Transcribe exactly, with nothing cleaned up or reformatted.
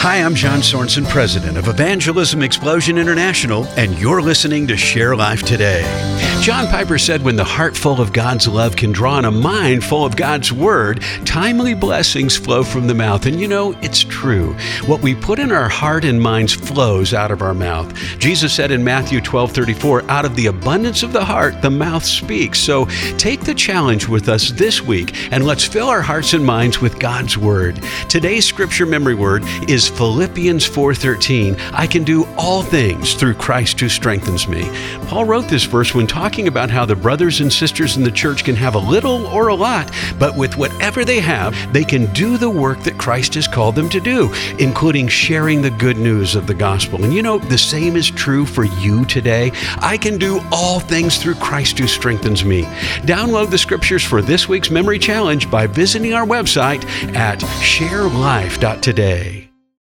Hi, I'm John Sorensen, president of Evangelism Explosion International, and you're listening to Share Life Today. John Piper said, when the heart full of God's love can draw on a mind full of God's word, timely blessings flow from the mouth. And you know, it's true. What we put in our heart and minds flows out of our mouth. Jesus said in Matthew twelve thirty-four, out of the abundance of the heart, the mouth speaks. So take the challenge with us this week, and let's fill our hearts and minds with God's word. Today's scripture memory word is Philippians four thirteen. I can do all things through Christ who strengthens me. Paul wrote this verse when talking about how the brothers and sisters in the church can have a little or a lot, but with whatever they have, they can do the work that Christ has called them to do, including sharing the good news of the gospel. And you know, the same is true for you today. I can do all things through Christ who strengthens me. Download the scriptures for this week's memory challenge by visiting our website at share life dot today.